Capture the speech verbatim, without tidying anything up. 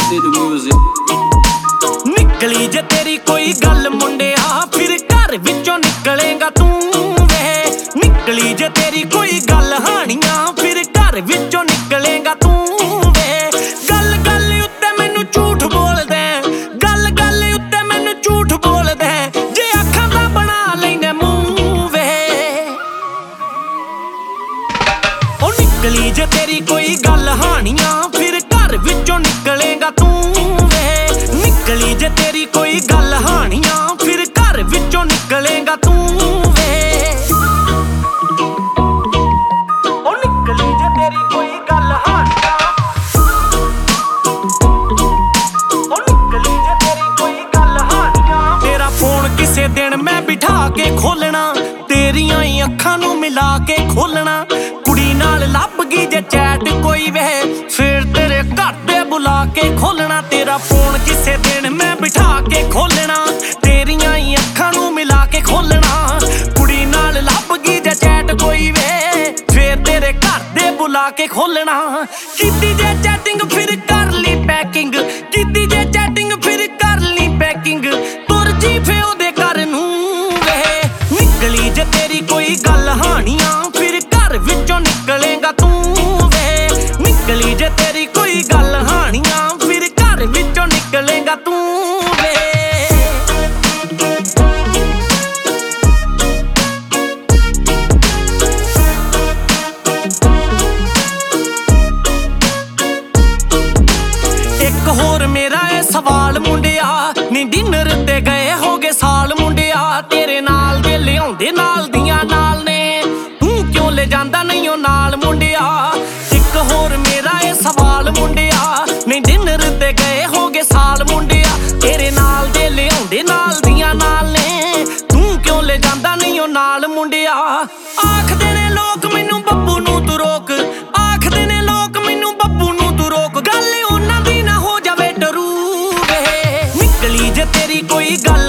Stay the music. निकली जे तेरी कोई गल मुंडिया फिर घर विचों निकलेगा तू वे। निकली जे तेरी कोई गल हानिया फिर घर विचों निकलेगा तू वे। गल गल उत्ते मैनू झूठ बोल दे, गल गल उत्ते मैनू झूठ बोल दे, जे अखां दा बना लैने मूंह वे। ओ निकली जे तेरी कोई गल हानिया फिर घर विचों निकलेगा तू वे। निकली जे तेरी कोई गल हानिया फिर घर विचों निकलेगा तू वे। ओ निकली जे तेरी कोई गल हानिया, ओ निकली जे तेरी कोई गल हानिया। तेरा फोन किसे दिन मैं बिठा के खोलना, तेरियां ही अखां नू मिला के खोलना। कुड़ी नाल लभ गई जे चैट कोई वे फिर तेरे घर दे बुला के खोलना। तेरा फोन किसे दिन मैं बिठा के खोलना, तेरियां ही अखां नू मिला के खोलना। कुड़ी नाल लभ गई जे चैट कोई वे फिर तेरे घर दे बुला के खोलना। कीती जे चैटिंग फिर कर ली पैकिंग, कीती जे चैटिंग फिर कर ली पैकिंग। तुर जी फे ओदे घर नू वे। निकली जे तेरी कोई गल हानिया फिर घर विचों निकलेगा तू वे। निकली जे तेरी कोई गल हानिया फिर घर विचों निकलेगा तू वे। एक होर मेरा है सवाल मुंडिया, नी डिनर ते गए होगे साल मुंडिया। तेरे नाल दे लियाउंदे नाल दियां नाल ने, तू क्यों ले जांदा नहीं ओ नाल मुंडिया। एक होर मेरा है सवाल मुंडिया, नी डिनर ते गए होगे साल मुंडिया। तेरे नाल दे लियाउंदे नाल दियां नाल ने, तू क्यों ले जांदा नहीं ओ नाल मुंडिया। आखदे ने लोक मैनू बब्बू नू तू रोक, आखदे ने लोक मैनू बब्बू नू तू रोक। गल उन्हां दी ना हो जावे डरू वे। निकली जे तेरी कोई गल